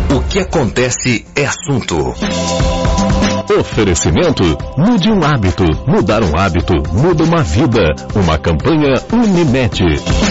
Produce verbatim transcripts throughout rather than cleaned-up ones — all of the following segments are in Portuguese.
O que acontece é assunto. Oferecimento: mude um hábito. Mudar um hábito muda uma vida. Uma campanha Unimed.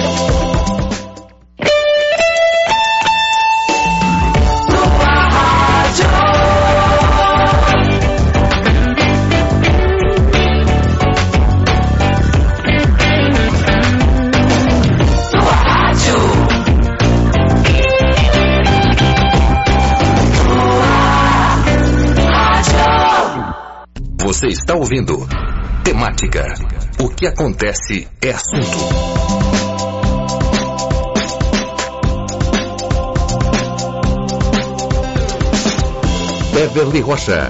Você está ouvindo Temática. O que acontece é assunto. Beverly Rocha.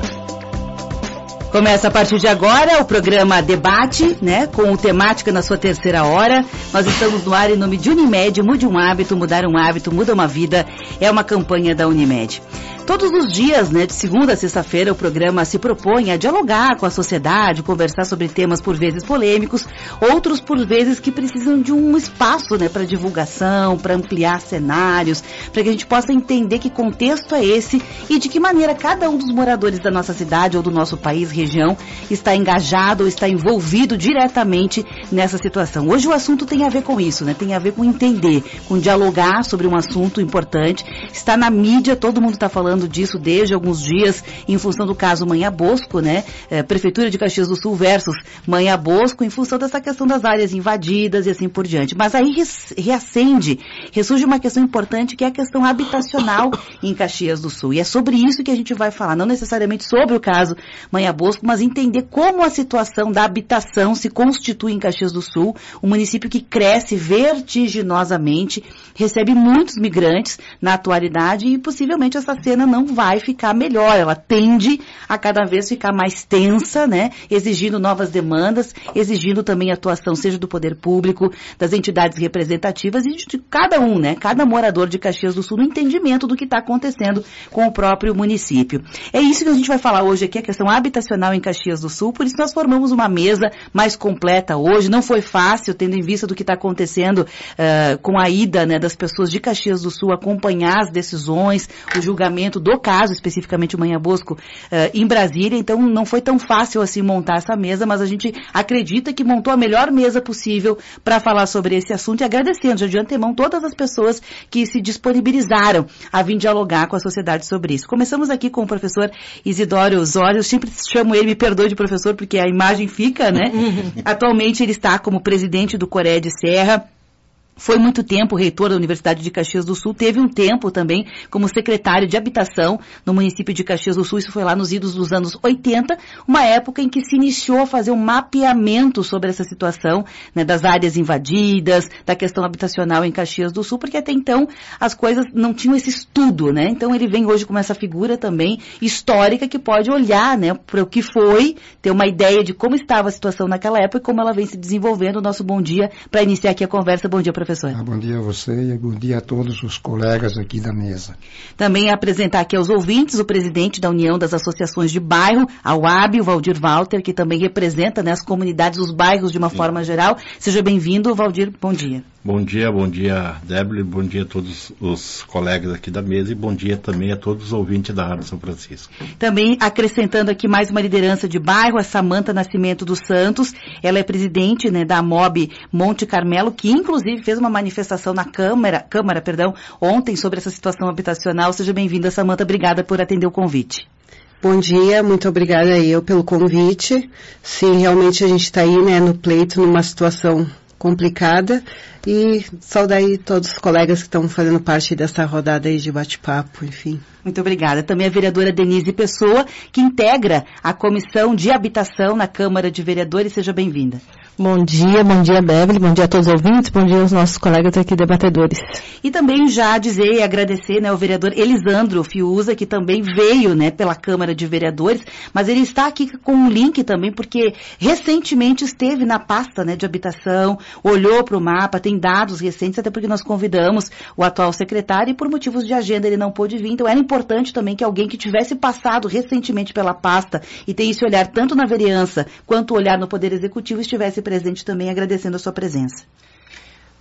Começa a partir de agora o programa Debate, né, com o Temática na sua terceira hora. Nós estamos no ar em nome de Unimed. Mude um hábito, mudar um hábito, muda uma vida. É uma campanha da Unimed. Todos os dias, né, de segunda a sexta-feira, o programa se propõe a dialogar com a sociedade, conversar sobre temas por vezes polêmicos, outros por vezes que precisam de um espaço, né, para divulgação, para ampliar cenários, para que a gente possa entender que contexto é esse e de que maneira cada um dos moradores da nossa cidade ou do nosso país, região, está engajado ou está envolvido diretamente nessa situação. Hoje o assunto tem a ver com isso, né, tem a ver com entender, com dialogar sobre um assunto importante. Está na mídia, todo mundo está falando disso desde alguns dias, em função do caso Manhã Bosco, né? É, Prefeitura de Caxias do Sul versus Manhã Bosco, em função dessa questão das áreas invadidas e assim por diante. Mas aí reacende, ressurge uma questão importante, que é a questão habitacional em Caxias do Sul. E é sobre isso que a gente vai falar, não necessariamente sobre o caso Manhã Bosco, mas entender como a situação da habitação se constitui em Caxias do Sul, um município que cresce vertiginosamente, recebe muitos migrantes na atualidade e possivelmente essa cena não vai ficar melhor, ela tende a cada vez ficar mais tensa, né, exigindo novas demandas, exigindo também atuação, seja do poder público, das entidades representativas e de cada um, né, cada morador de Caxias do Sul no entendimento do que está acontecendo com o próprio município. É isso que a gente vai falar hoje aqui, a questão habitacional em Caxias do Sul, por isso nós formamos uma mesa mais completa hoje. Não foi fácil, tendo em vista do que está acontecendo uh, com a ida, né, das pessoas de Caxias do Sul, acompanhar as decisões, o julgamento do caso, especificamente o Manhã Bosco, uh, em Brasília. Então não foi tão fácil assim montar essa mesa, mas a gente acredita que montou a melhor mesa possível para falar sobre esse assunto, e agradecendo já de antemão todas as pessoas que se disponibilizaram a vir dialogar com a sociedade sobre isso. Começamos aqui com o professor Isidório Osório. Eu sempre chamo ele, me perdoe de professor, porque a imagem fica, né? Atualmente ele está como presidente do Coré de Serra. Foi muito tempo reitor da Universidade de Caxias do Sul, teve um tempo também como secretário de habitação no município de Caxias do Sul, isso foi lá nos idos dos anos oitenta, uma época em que se iniciou a fazer um mapeamento sobre essa situação, né, das áreas invadidas, da questão habitacional em Caxias do Sul, porque até então as coisas não tinham esse estudo, né, então ele vem hoje com essa figura também histórica que pode olhar, né, para o que foi, ter uma ideia de como estava a situação naquela época e como ela vem se desenvolvendo. Nosso bom dia para iniciar aqui a conversa. Bom dia, professor. Ah, bom dia a você e bom dia a todos os colegas aqui da mesa. Também apresentar aqui aos ouvintes o presidente da União das Associações de Bairro, a U A B, o Valdir Walter, que também representa, né, as comunidades, os bairros de uma Sim. forma geral. Seja bem-vindo, Valdir, bom dia. Bom dia, bom dia, Débora, bom dia a todos os colegas aqui da mesa e bom dia também a todos os ouvintes da Rádio São Francisco. Também acrescentando aqui mais uma liderança de bairro, a Samanta Nascimento dos Santos. Ela é presidente, né, da MOB Monte Carmelo, que inclusive fez uma manifestação na Câmara, Câmara, perdão, ontem sobre essa situação habitacional. Seja bem-vinda, Samanta, obrigada por atender o convite. Bom dia, muito obrigada eu pelo convite. Sim, realmente a gente está aí, né, no pleito, numa situação complicada, e saudar aí todos os colegas que estão fazendo parte dessa rodada aí de bate-papo, enfim. Muito obrigada. Também a vereadora Denise Pessoa, que integra a Comissão de Habitação na Câmara de Vereadores. Seja bem-vinda. Bom dia, bom dia, Beverly, bom dia a todos os ouvintes, bom dia aos nossos colegas aqui debatedores. E também já dizer e agradecer, né, ao vereador Elisandro Fiuza, que também veio, né, pela Câmara de Vereadores, mas ele está aqui com um link também, porque recentemente esteve na pasta, né, de habitação, olhou para o mapa, tem dados recentes, até porque nós convidamos o atual secretário e por motivos de agenda ele não pôde vir, então era importante também que alguém que tivesse passado recentemente pela pasta e tem esse olhar tanto na vereança quanto o olhar no Poder Executivo estivesse presente também, agradecendo a sua presença.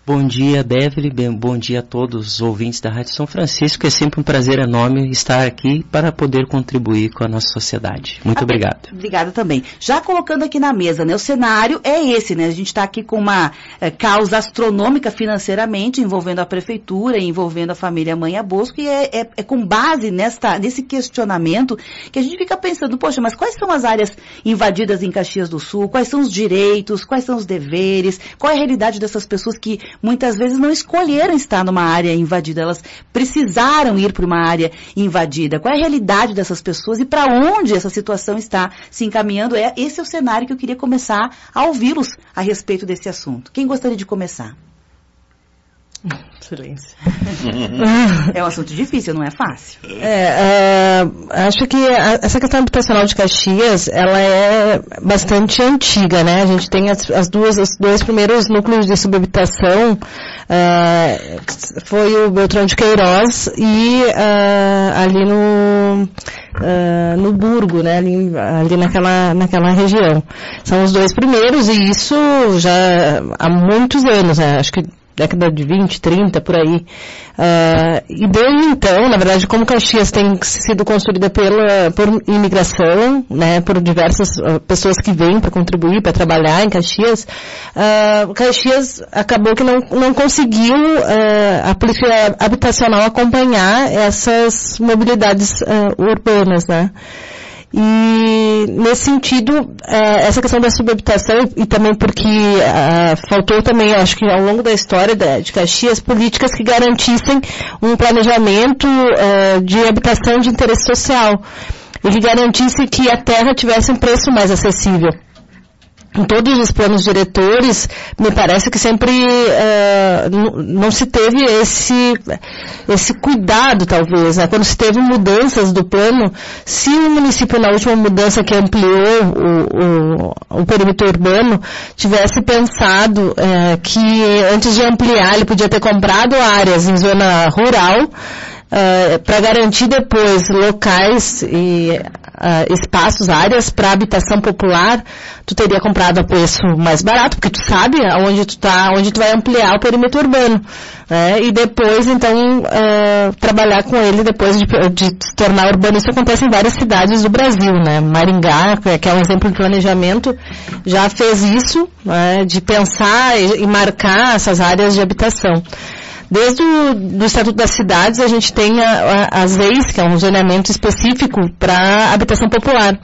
Bom dia, Beverly, bom dia a todos os ouvintes da Rádio São Francisco. É sempre um prazer enorme estar aqui para poder contribuir com a nossa sociedade. Muito ah, obrigado. Obrigada também. Já colocando aqui na mesa, né, o cenário é esse, né? A gente está aqui com uma é, causa astronômica financeiramente, envolvendo a prefeitura, envolvendo a família Manha Bosco, e é, é, é com base nesta, nesse questionamento que a gente fica pensando, poxa, mas quais são as áreas invadidas em Caxias do Sul? Quais são os direitos? Quais são os deveres? Qual é a realidade dessas pessoas que muitas vezes não escolheram estar numa área invadida, elas precisaram ir para uma área invadida? Qual é a realidade dessas pessoas e para onde essa situação está se encaminhando? É, esse é o cenário que eu queria começar a ouvi-los a respeito desse assunto. Quem gostaria de começar? Silêncio. É um assunto difícil, não é fácil. É, uh, acho que a, essa questão habitacional de Caxias, ela é bastante antiga, né? A gente tem as, as duas, os dois primeiros núcleos de subhabitação, uh, foi o Beltrão de Queiroz e uh, ali no, uh, no Burgo, né? Ali, ali naquela, naquela região. São os dois primeiros e isso já há muitos anos, né? Acho que década de vinte, trinta, por aí. Uh, e desde então, na verdade, como Caxias tem sido construída pela, por imigração, né, por diversas uh, pessoas que vêm para contribuir, para trabalhar em Caxias, uh, Caxias acabou que não, não conseguiu uh, a política habitacional acompanhar essas mobilidades uh, urbanas, né. E, nesse sentido, essa questão da subhabitação, e também porque uh, faltou também, acho que ao longo da história de Caxias, políticas que garantissem um planejamento uh, de habitação de interesse social e que garantisse que a terra tivesse um preço mais acessível. Em todos os planos diretores, me parece que sempre uh, não se teve esse, esse cuidado, talvez, né? Quando se teve mudanças do plano, se o município, na última mudança que ampliou o, o, o perímetro urbano, tivesse pensado uh, que antes de ampliar, ele podia ter comprado áreas em zona rural, Uh, para garantir depois locais e uh, espaços, áreas para habitação popular, tu teria comprado a preço mais barato, porque tu sabe aonde tu tá, onde tu vai ampliar o perímetro urbano, né? E depois, então, uh, trabalhar com ele depois de, de se tornar urbano. Isso acontece em várias cidades do Brasil, né? Maringá, que é um exemplo de planejamento, já fez isso, né? De pensar e, e marcar essas áreas de habitação. Desde o do Estatuto das Cidades, a gente tem a, a, as leis, que é um zoneamento específico para habitação popular.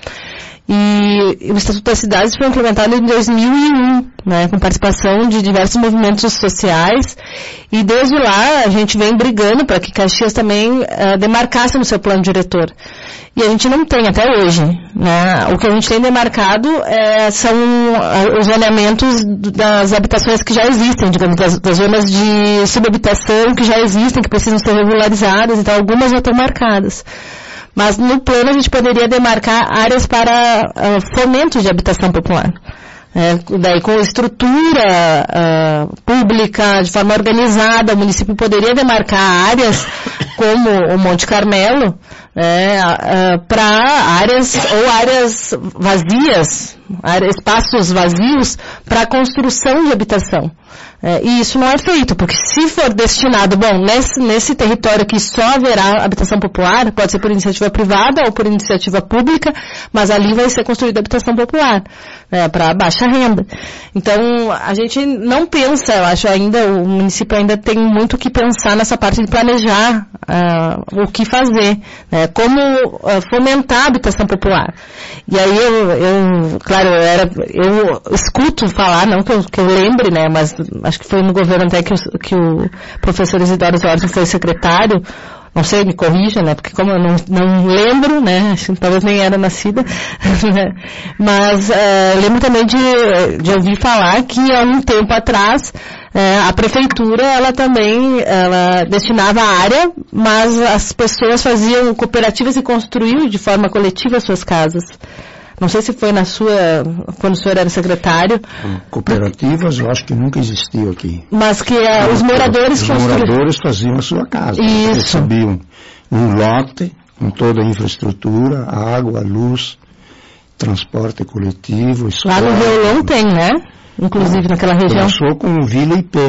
E, e o Estatuto das Cidades foi implementado em dois mil e um, né, com participação de diversos movimentos sociais. E desde lá, a gente vem brigando para que Caxias também uh, demarcasse no seu plano diretor. E a gente não tem até hoje, né? O que a gente tem demarcado é, são os zoneamentos das habitações que já existem, digamos, das, das zonas de subhabitação que já existem, que precisam ser regularizadas, então algumas já estão marcadas. Mas no plano a gente poderia demarcar áreas para uh, fomento de habitação popular. É, daí com estrutura uh, pública, de forma organizada, o município poderia demarcar áreas como o Monte Carmelo, é, uh, para áreas ou áreas vazias, áreas, espaços vazios para construção de habitação. É, e isso não é feito, porque se for destinado, bom, nesse, nesse território que só haverá habitação popular, pode ser por iniciativa privada ou por iniciativa pública, mas ali vai ser construída habitação popular, né, para baixa renda. Então, a gente não pensa, eu acho ainda, o município ainda tem muito que pensar nessa parte de planejar uh, o que fazer, né, como uh, fomentar a habitação popular. E aí eu, eu claro, eu, era, eu escuto falar, não que eu, que eu lembre, né, mas acho que foi no governo até que o, que o professor Isidoro Zorzi foi secretário, não sei, me corrija, né, porque como eu não, não lembro, né, acho que talvez nem era nascida, né, mas uh, lembro também de, de ouvir falar que há um tempo atrás uh, a prefeitura, ela também, ela destinava a área, mas as pessoas faziam cooperativas e construíam de forma coletiva as suas casas. Não sei se foi na sua, quando o senhor era secretário. Cooperativas, eu acho que nunca existiu aqui. Mas que uh, os moradores... Os moradores faziam a sua casa. Isso. Recebiam um lote com toda a infraestrutura, água, luz, transporte coletivo, escola. Lá no Violão tem, né? Inclusive naquela região. Começou com o Vila I P.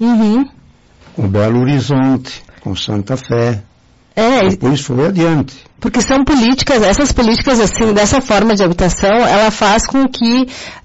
Uhum. Com Belo Horizonte, com Santa Fé. É, depois foi adiante. Porque são políticas, essas políticas assim, dessa forma de habitação, ela faz com que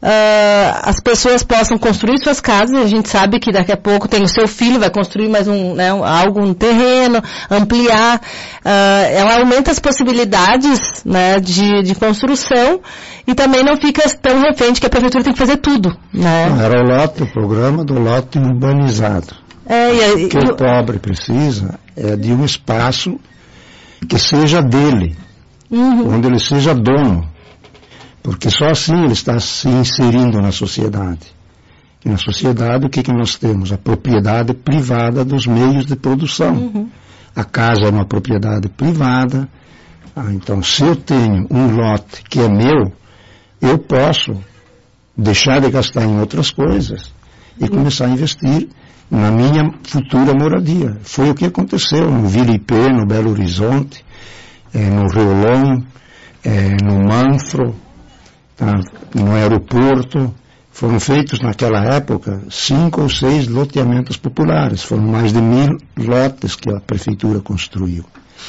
uh, as pessoas possam construir suas casas. A gente sabe que daqui a pouco tem o seu filho, vai construir mais um, né, algo no terreno, ampliar. Uh, ela aumenta as possibilidades, né, de, de construção e também não fica tão refém de que a prefeitura tem que fazer tudo. Né? Não, era o lote, o programa do lote urbanizado. É, e, o que e, o pobre precisa é de um espaço que seja dele, uhum. onde ele seja dono, porque só assim ele está se inserindo na sociedade. E na sociedade o que, que nós temos? A propriedade privada dos meios de produção. Uhum. A casa é uma propriedade privada, ah, então se eu tenho um lote que é meu, eu posso deixar de gastar em outras coisas e uhum. começar a investir na minha futura moradia. Foi o que aconteceu no Vila I P, no Belo Horizonte, eh, no Reolon, eh, no Manfro, tá, no aeroporto. Foram feitos naquela época cinco ou seis loteamentos populares. Foram mais de mil lotes que a prefeitura construiu.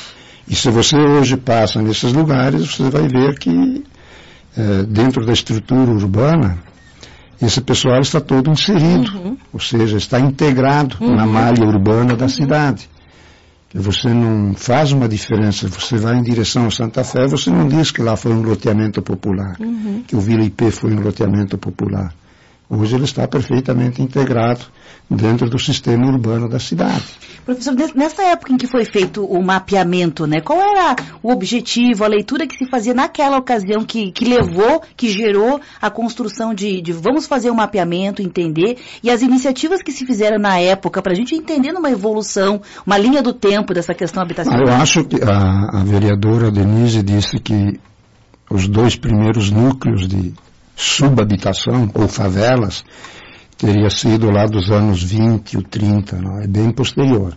E se você hoje passa nesses lugares, você vai ver que eh, dentro da estrutura urbana, esse pessoal está todo inserido, uhum. ou seja, está integrado uhum. na malha urbana da uhum. cidade. Que você não faz uma diferença, você vai em direção a Santa Fé, você não diz que lá foi um loteamento popular, uhum. que o Vila I P foi um loteamento popular. Hoje ele está perfeitamente integrado dentro do sistema urbano da cidade. Professor, nessa época em que foi feito o mapeamento, né, qual era o objetivo, a leitura que se fazia naquela ocasião que, que levou, que gerou a construção de, de vamos fazer um mapeamento, entender, e as iniciativas que se fizeram na época para a gente entender numa evolução, uma linha do tempo dessa questão habitacional? Eu acho que a, a vereadora Denise disse que os dois primeiros núcleos de subhabitação ou favelas teria sido lá dos anos vinte ou trinta, não? É bem posterior.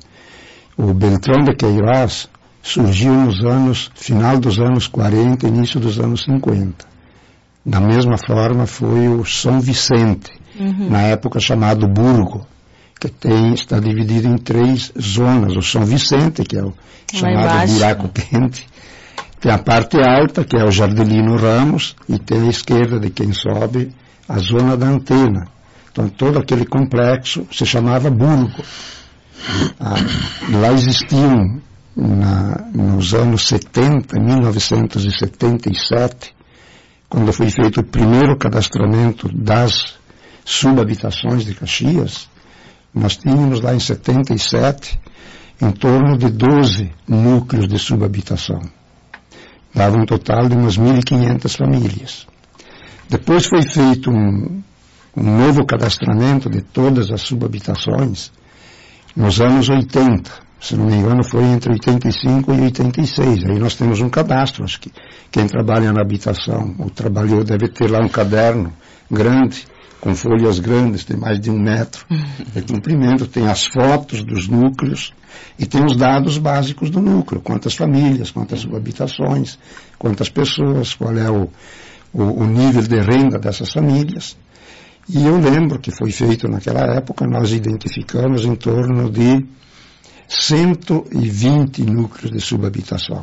O Beltrão de Queiroz surgiu nos anos, final dos anos quarenta, início dos anos cinquenta. Da mesma forma foi o São Vicente, uhum. na época chamado Burgo, que tem, está dividido em três zonas. O São Vicente, que é o chamado Buraco Quente, tem a parte alta, que é o Jardelino Ramos, e tem a esquerda de quem sobe a zona da Antena. Então todo aquele complexo se chamava Burgo. Ah, lá existiam, na, nos anos setenta, mil novecentos e setenta e sete, quando foi feito o primeiro cadastramento das subhabitações de Caxias, nós tínhamos lá em setenta e sete em torno de doze núcleos de subhabitação. Dava um total de umas mil e quinhentas famílias. Depois foi feito um, um novo cadastramento de todas as subhabitações nos anos oitenta. Se não me engano, foi entre oitenta e cinco e oitenta e seis. Aí nós temos um cadastro. Acho que quem trabalha na habitação ou trabalhou deve ter lá um caderno grande, com folhas grandes, tem mais de um metro de comprimento, tem as fotos dos núcleos e tem os dados básicos do núcleo, quantas famílias, quantas habitações, quantas pessoas, qual é o, o, o nível de renda dessas famílias. E eu lembro que foi feito naquela época, nós identificamos em torno de cento e vinte núcleos de subhabitação.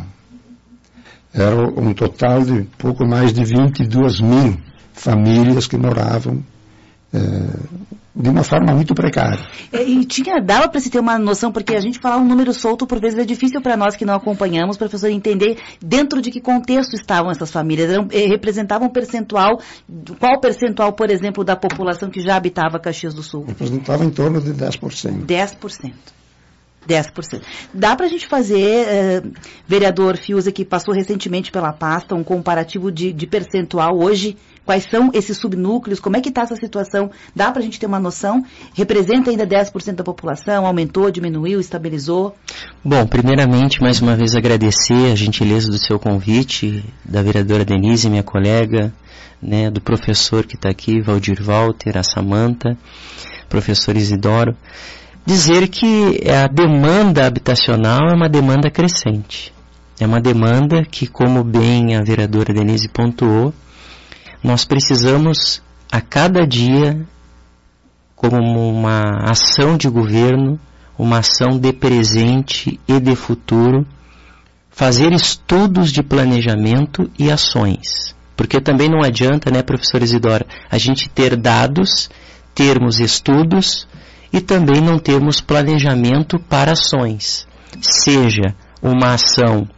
Era um total de pouco mais de vinte e duas mil famílias que moravam É, de uma forma muito precária. E tinha, dava para se ter uma noção, porque a gente falar um número solto por vezes é difícil para nós que não acompanhamos, professor, entender dentro de que contexto estavam essas famílias. Eram, eh, representavam um percentual, qual percentual, por exemplo, da população que já habitava Caxias do Sul? Representava em torno de dez por cento. dez por cento. dez por cento. Dá para a gente fazer, eh, vereador Fiuza, que passou recentemente pela pasta, um comparativo de, de percentual hoje? Quais são esses subnúcleos? Como é que está essa situação? Dá para a gente ter uma noção? Representa ainda dez por cento da população? Aumentou, diminuiu, estabilizou? Bom, primeiramente, mais uma vez agradecer a gentileza do seu convite, da vereadora Denise, minha colega, né, do professor que está aqui, Valdir Walter, a Samanta, professor Isidoro. Dizer que a demanda habitacional é uma demanda crescente. É uma demanda que, como bem a vereadora Denise pontuou, nós precisamos a cada dia como uma ação de governo, uma ação de presente e de futuro, fazer estudos de planejamento e ações. Porque também não adianta, né, professora Isidora, a gente ter dados, termos estudos e também não termos planejamento para ações. Seja uma ação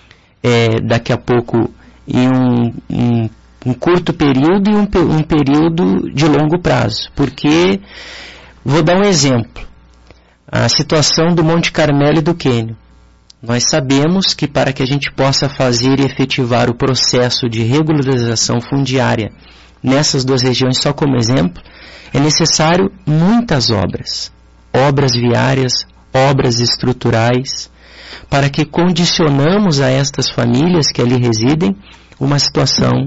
é, daqui a pouco em um, um, um curto período e um, um período de longo prazo. Porque, vou dar um exemplo, a situação do Monte Carmelo e do Quênio. Nós sabemos que para que a gente possa fazer e efetivar o processo de regularização fundiária nessas duas regiões, só como exemplo, é necessário muitas obras, obras viárias, obras estruturais, para que condicionamos a estas famílias que ali residem uma situação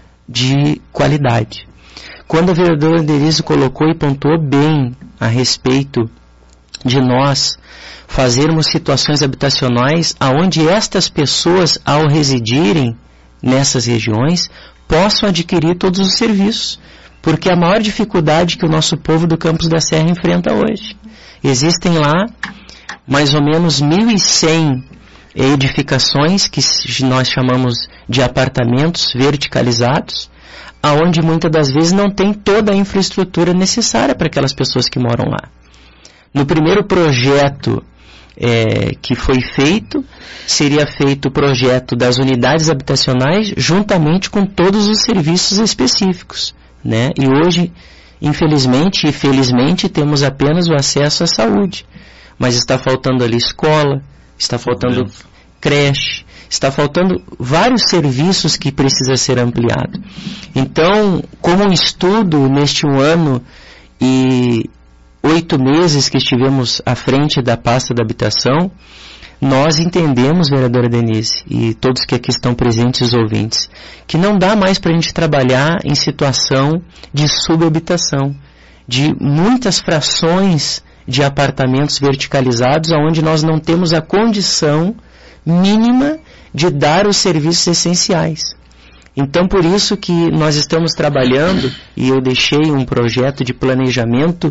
de qualidade. Quando a vereadora Denise colocou e pontuou bem a respeito de nós fazermos situações habitacionais aonde estas pessoas, ao residirem nessas regiões, possam adquirir todos os serviços, porque é a maior dificuldade que o nosso povo do Campos da Serra enfrenta hoje. Existem lá mais ou menos mil e cem edificações que nós chamamos de apartamentos verticalizados, aonde muitas das vezes não tem toda a infraestrutura necessária para aquelas pessoas que moram lá. No primeiro projeto é, que foi feito, seria feito o projeto das unidades habitacionais juntamente com todos os serviços específicos, né? E hoje, infelizmente e felizmente, temos apenas o acesso à saúde. Mas está faltando ali escola, está faltando creche, está faltando vários serviços que precisa ser ampliado. Então, como um estudo neste um ano e oito meses que estivemos à frente da pasta da habitação, nós entendemos, vereadora Denise, e todos que aqui estão presentes, os ouvintes, que não dá mais para a gente trabalhar em situação de subhabitação, de muitas frações de apartamentos verticalizados, onde nós não temos a condição mínima de dar os serviços essenciais. Então, por isso que nós estamos trabalhando, e eu deixei um projeto de planejamento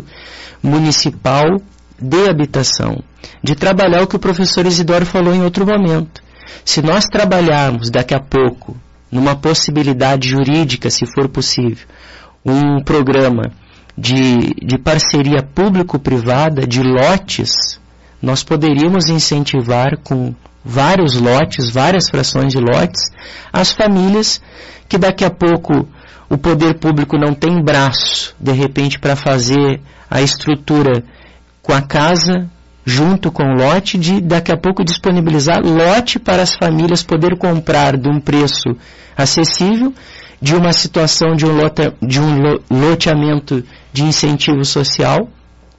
municipal de habitação, de trabalhar o que o professor Isidoro falou em outro momento. Se nós trabalharmos daqui a pouco, numa possibilidade jurídica, se for possível, um programa de, de parceria público-privada, de lotes, nós poderíamos incentivar com vários lotes, várias frações de lotes, as famílias que daqui a pouco o poder público não tem braço, de repente, para fazer a estrutura com a casa, junto com o lote, de daqui a pouco disponibilizar lote para as famílias poder comprar de um preço acessível, de uma situação de um, lote, de um loteamento de incentivo social,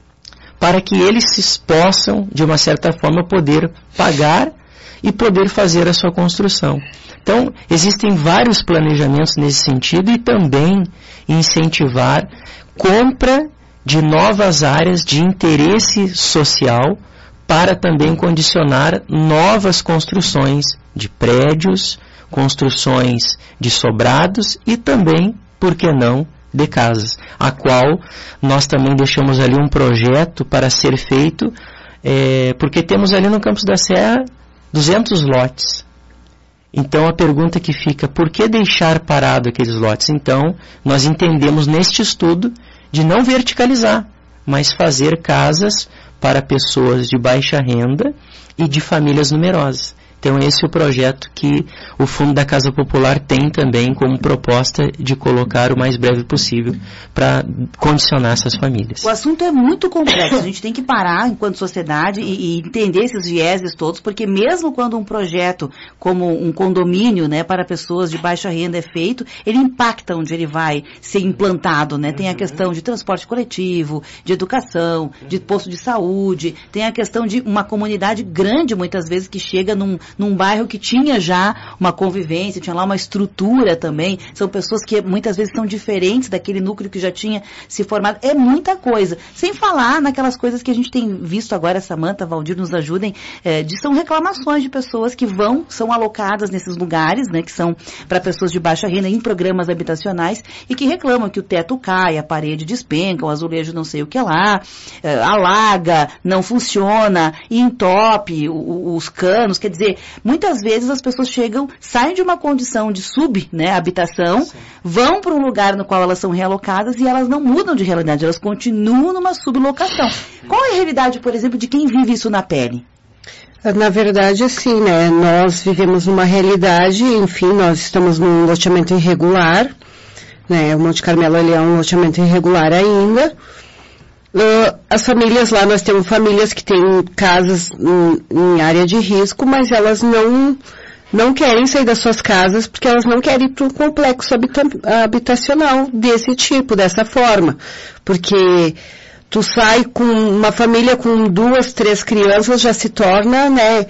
para que eles possam, de uma certa forma, poder pagar e poder fazer a sua construção. Então, existem vários planejamentos nesse sentido e também incentivar compra de novas áreas de interesse social para também condicionar novas construções de prédios, construções de sobrados e também, por que não, de casas, a qual nós também deixamos ali um projeto para ser feito, é, porque temos ali no Campos da Serra duzentos lotes. Então a pergunta que fica, por que deixar parado aqueles lotes? Então, nós entendemos neste estudo de não verticalizar, mas fazer casas para pessoas de baixa renda e de famílias numerosas. Então esse é o projeto que o Fundo da Casa Popular tem também como proposta de colocar o mais breve possível para condicionar essas famílias. O assunto é muito complexo, a gente tem que parar enquanto sociedade e, e entender esses vieses todos, porque mesmo quando um projeto como um condomínio, né, para pessoas de baixa renda é feito, ele impacta onde ele vai ser implantado, né? Tem a questão de transporte coletivo, de educação, de posto de saúde, tem a questão de uma comunidade grande muitas vezes que chega num num bairro que tinha já uma convivência, tinha lá uma estrutura também. São pessoas que muitas vezes são diferentes daquele núcleo que já tinha se formado. É muita coisa. Sem falar naquelas coisas que a gente tem visto agora, Samanta, Valdir, nos ajudem, é, de, são reclamações de pessoas que vão, são alocadas nesses lugares, né, que são para pessoas de baixa renda em programas habitacionais e que reclamam que o teto cai, a parede despenca, o azulejo não sei o que lá, é, alaga, não funciona, e entope o, os canos. Quer dizer, muitas vezes as pessoas chegam, saem de uma condição de sub, né, habitação, sim, vão para um lugar no qual elas são realocadas e elas não mudam de realidade, elas continuam numa sublocação. Qual é a realidade, por exemplo, de quem vive isso na pele? Na verdade, assim, né, nós vivemos numa realidade, enfim, nós estamos num loteamento irregular, né, o Monte Carmelo, ele é um loteamento irregular ainda. Uh, as famílias lá, nós temos famílias que têm casas em, em área de risco, mas elas não, não querem sair das suas casas porque elas não querem ir para um complexo habita habitacional desse tipo, dessa forma. Porque tu sai com uma família com duas, três crianças, já se torna, né,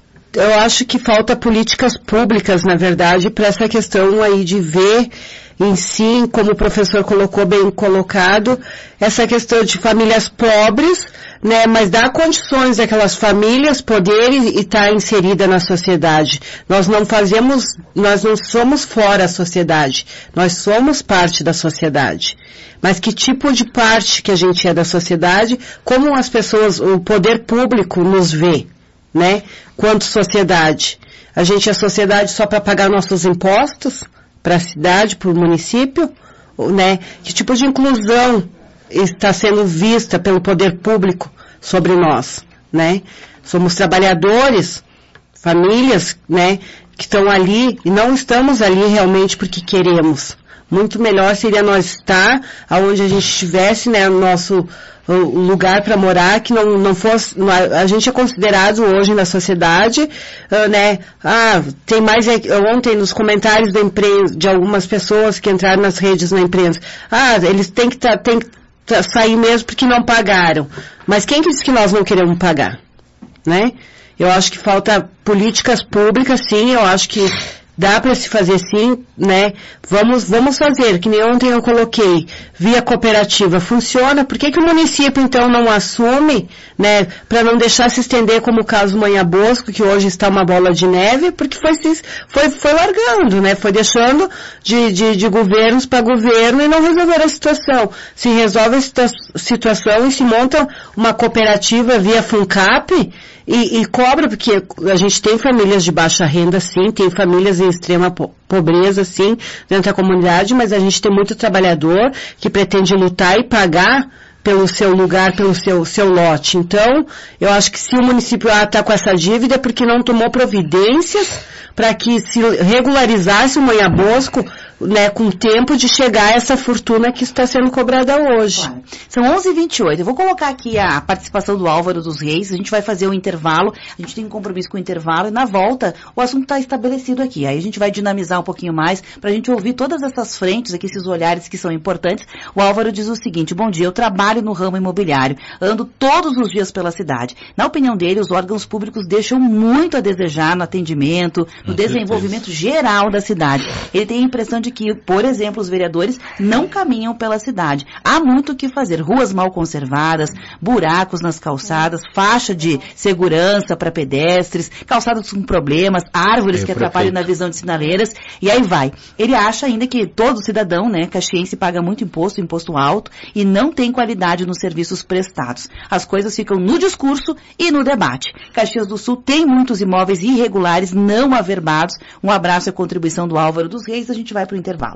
eu acho que falta políticas públicas, na verdade, para essa questão aí de ver em si, como o professor colocou bem colocado, essa questão de famílias pobres, né, mas dar condições àquelas famílias poderem estar inserida na sociedade. Nós não fazemos, nós não somos fora da sociedade, nós somos parte da sociedade. Mas que tipo de parte que a gente é da sociedade, como as pessoas, o poder público nos vê, né, quanto sociedade. A gente é sociedade só para pagar nossos impostos para a cidade, para o município, né? Que tipo de inclusão está sendo vista pelo poder público sobre nós, né? Somos trabalhadores, famílias, né, que estão ali e não estamos ali realmente porque queremos. Muito melhor seria nós estar aonde a gente estivesse, né, nosso o lugar para morar, que não, não fosse, a gente é considerado hoje na sociedade, uh, né, ah, tem mais, ontem nos comentários da imprensa, de algumas pessoas que entraram nas redes na imprensa, ah, eles têm que, tá, têm que tá, sair mesmo porque não pagaram. Mas quem que disse que nós não queremos pagar, né? Eu acho que falta políticas públicas, sim, eu acho que dá para se fazer sim, né? Vamos, vamos fazer, que nem ontem eu coloquei, via cooperativa, funciona, por que que o município então não assume, né, para não deixar se estender como o caso Manhã Bosco, que hoje está uma bola de neve, porque foi, foi, foi largando, né, foi deixando de, de, de governos para governo e não resolveram a situação. Se resolve a situação e se monta uma cooperativa via FUNCAP, E, e cobra, porque a gente tem famílias de baixa renda, sim, tem famílias em extrema po pobreza, sim, dentro da comunidade, mas a gente tem muito trabalhador que pretende lutar e pagar pelo seu lugar, pelo seu, seu lote. Então, eu acho que se o município está com essa dívida é porque não tomou providências para que se regularizasse o Manhã Bosco, né, com tempo de chegar a essa fortuna que está sendo cobrada hoje. Claro. São onze e vinte e oito. Eu vou colocar aqui a participação do Álvaro dos Reis. A gente vai fazer um intervalo. A gente tem um compromisso com o intervalo e na volta o assunto está estabelecido aqui. Aí a gente vai dinamizar um pouquinho mais para a gente ouvir todas essas frentes aqui, esses olhares que são importantes. O Álvaro diz o seguinte: bom dia, eu trabalho no ramo imobiliário, ando todos os dias pela cidade. Na opinião dele, os órgãos públicos deixam muito a desejar no atendimento, no desenvolvimento geral da cidade. Ele tem a impressão de que, por exemplo, os vereadores não caminham pela cidade. Há muito o que fazer. Ruas mal conservadas, buracos nas calçadas, faixa de segurança para pedestres, calçadas com problemas, árvores é, que atrapalham na visão de sinaleiras, e aí vai. Ele acha ainda que todo cidadão, né, caxiense, paga muito imposto, imposto alto, e não tem qualidade nos serviços prestados. As coisas ficam no discurso e no debate. Caxias do Sul tem muitos imóveis irregulares, não averbados. Um abraço e a contribuição do Álvaro dos Reis. A gente vai para o intervalo.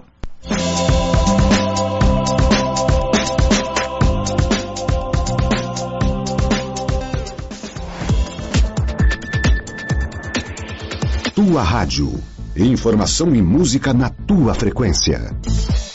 Tua Rádio. Informação e música na tua frequência.